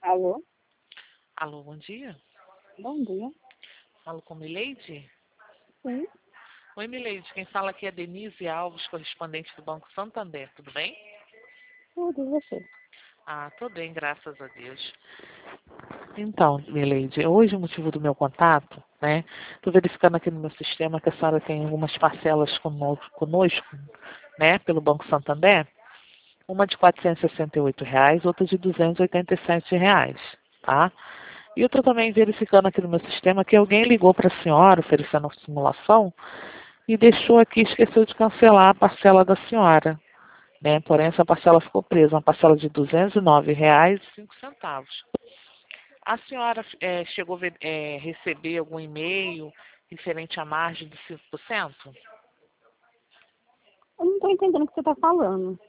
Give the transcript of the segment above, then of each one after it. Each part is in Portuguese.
Alô? Alô, bom dia. Bom dia. Falo com Mileide? Sim, Oi, Mileide. Quem fala aqui é Denise Alves, correspondente do Banco Santander. Tudo bem? tudo e você? Ah, tô bem, graças a Deus. Então, Mileide, hoje o motivo do meu contato, né? Tô verificando aqui no meu sistema que a senhora tem algumas parcelas conosco, né? Pelo Banco Santander. Uma de R$ 468, outra de R$ 287, tá? E eu tô também verificando aqui no meu sistema que alguém ligou para a senhora oferecendo a simulação e deixou aqui, esqueceu de cancelar a parcela da senhora, né? Porém, essa parcela ficou presa, uma parcela de R$ 209,05. A senhora chegou a receber algum e-mail referente à margem de 5%? Eu não estou entendendo o que você está falando.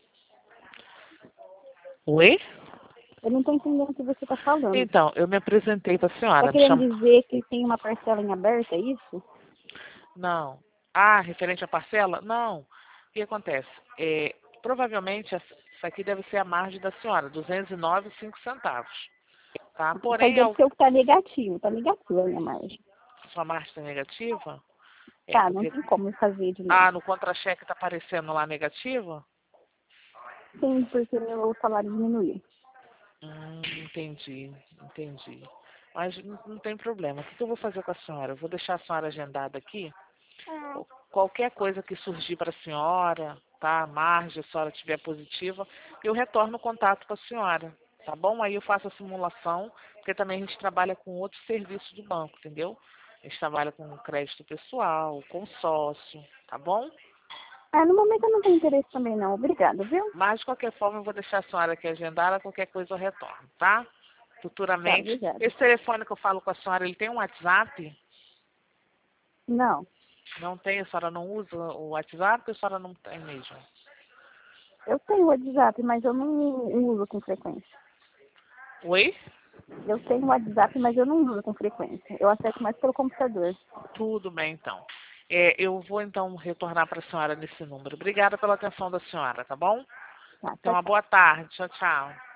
Oi? Eu não estou entendendo o que você está falando. Então, eu me apresentei para a Está senhora. querendo dizer que tem uma parcela em aberto, é isso? Não. Ah, referente à parcela? Não. O que acontece? Provavelmente, isso aqui deve ser a margem da senhora, R$ 209,05. Tá? Isso aí Porém, deve ser o que está negativo. Está negativa a minha margem. sua margem está negativa? É, Tá, não porque... tem como fazer de novo. Ah, no contra-cheque está aparecendo lá negativa? Sim, porque meu salário diminuiu. Entendi. Mas não tem problema. O que eu vou fazer com a senhora? Eu vou deixar a senhora agendada aqui. Qualquer coisa que surgir para a senhora, tá? A margem, se a senhora estiver positiva, eu retorno o contato para a senhora, tá bom? Aí eu faço a simulação, porque também a gente trabalha com outros serviços do banco, entendeu? A gente trabalha com crédito pessoal, consórcio, tá bom? Ah, no momento eu não tenho interesse também não. Obrigada, viu? Mas, de qualquer forma, eu vou deixar a senhora aqui agendada, qualquer coisa eu retorno, tá? Tá, Futuramente. obrigada. Esse telefone que eu falo com a senhora, ele tem um WhatsApp? Não, Não tem? A senhora não usa o WhatsApp ou a senhora não tem mesmo? eu tenho o WhatsApp, mas eu não uso com frequência. Oi? Eu tenho o WhatsApp, mas eu não uso com frequência. Eu acesso mais pelo computador. Tudo bem, então. Eu vou, então, retornar para a senhora nesse número. Obrigada pela atenção da senhora, tá bom? Tá, Tenha tchau, uma tchau. boa tarde. Tchau, tchau.